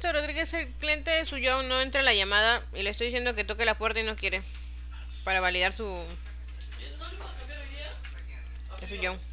Ernesto Rodríguez, el cliente de su Young no entra en la llamada y le estoy diciendo que toque la puerta y no quiere para validar su Young.